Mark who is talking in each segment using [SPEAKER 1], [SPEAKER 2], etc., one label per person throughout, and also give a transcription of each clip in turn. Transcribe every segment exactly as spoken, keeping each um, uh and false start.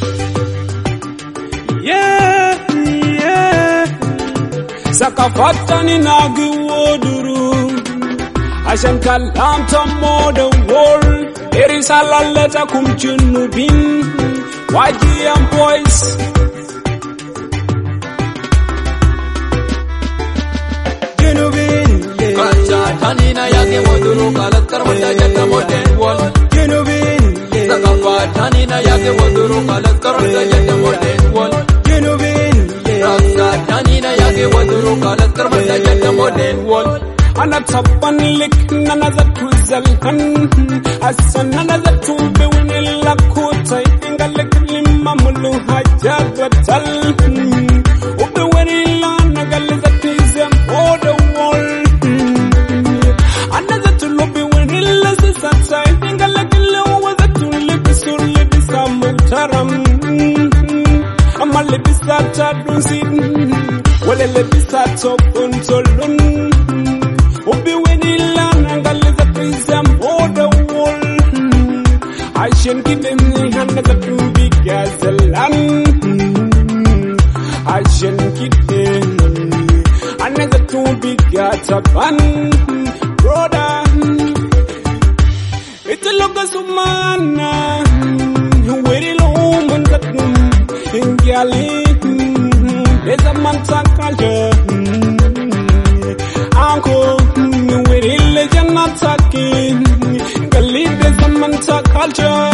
[SPEAKER 1] Yeah, yeah. Sakafatani nagi woduru. Ashan kalam tamo the world. There is a laleta kumchunubin. Y G M boys.
[SPEAKER 2] Junubin.
[SPEAKER 3] Kacha tanina yake woduru kalatkar mata jata modern wall.
[SPEAKER 2] Junubin.
[SPEAKER 3] Sakafatanina yake woduru kalatkar mata jata modern wall.
[SPEAKER 2] Junubin.
[SPEAKER 3] Raksa tanina yake woduru kalatkar mata jata modern wall.
[SPEAKER 1] Ana tapan lik nana za tuzalhan asan nana za tumbe winila kuta inga lik lima mulu hajabatal ube winila nagali za tizem oda wall ana za tulubi winila sisata inga lik lewa za tulibi sulibi samutaram ama libisata dunsid wale libisata kuntolun Ubi winila nangaliza pizam oda wall Ashen kideni hana za tubi gazalan Ashen kideni hana za tubi gataban Broda Itiloga sumana Wirilo umanzatum Ingyali Leza mantakale Uncle Wiril Janataki Galide Samanta culture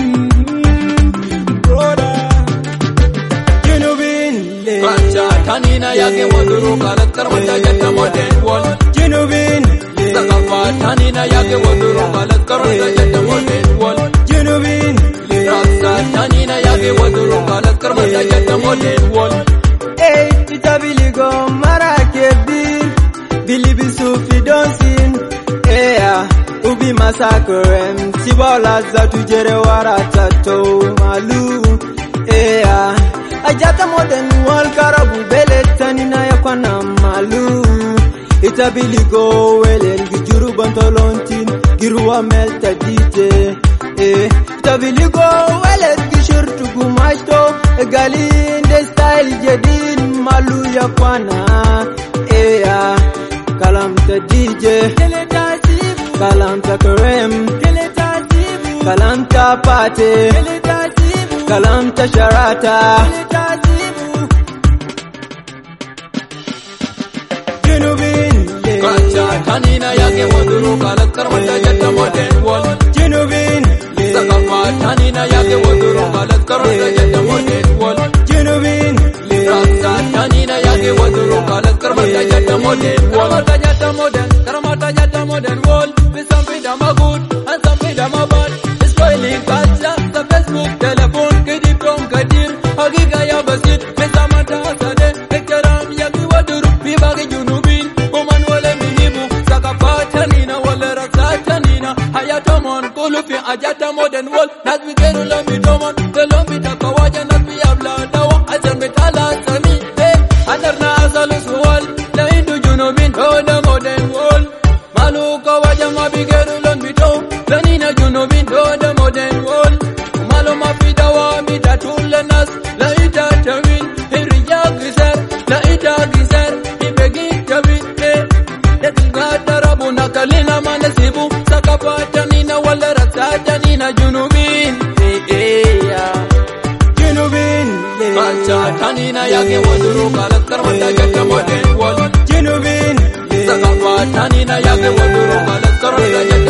[SPEAKER 1] Brother
[SPEAKER 2] Junubin.
[SPEAKER 3] Kacha tanina yake woduru kalatkar mata jata modern wall.
[SPEAKER 2] Junubin.
[SPEAKER 3] Sakafatanina yake woduru kalatkar mata jata modern wall.
[SPEAKER 2] Junubin.
[SPEAKER 3] Raksa tanina yake woduru kalatkar mata jata modern wall.
[SPEAKER 2] Hey, itabiligo marakebi. Bilibi sufi donsin. Yeah, ubi masakrem. Sibola za tujere waratato malu. Yeah, ajata modern wall karabu bele tanina ya kwa na malu. Itabiligo welen gijuru bantolontin. Giruwa melta D J. Eh, itabiligo welen gishurtu gumashto. Galinde style jedin malu ya kwa na. Yeah. Kalamta D J, Kalamta Kareem, Kalamta Pate, Kalamta Sharata. Junubin.
[SPEAKER 3] Kacha tanina yake woduru kalatkar mata jata modern wall.
[SPEAKER 2] Junubin.
[SPEAKER 3] Sakafatanina yake woduru kalatkar mata jata modern wall.
[SPEAKER 2] Junubin.
[SPEAKER 3] Raksa tanina yake woduru kalatkar mata jata modern wall. Karamata jata modern, karamata jata modern wall. With some freedom are good and some freedom are bad. Destroying culture, the Facebook, telephone, kedi from kadir. Hagiga ya basit, mesa mata asade. Ekram yaki woduru, bibagi junubin. Oman wale mihibu, sakafatanina wale raksatanina. Hayatomon kulufi ajata modern wall. Nas we geru lambi domon, the lambi takawaja nas we abla dawa. Azan betala sami, hey, adarna asalu suwal. La indu junubin, oh the modern wall. Maluka wajama bigeru lambi do. La nina junubin, oh the modern wall. Malo mafida wa mitatule nas. La ita tawin, hiriya gizer. La ita gizer, ibegi tawin, hey. Dekigata rabu nakalina manasibu. Sakafatanina wala raksatanina junubin, hey, hey, yeah.
[SPEAKER 2] Junubin.
[SPEAKER 3] Kacha tanina yake woduru kalatkar mata jata modern wall.
[SPEAKER 2] Junubin.
[SPEAKER 3] Sakafatanina yake woduru kalatkar mata jata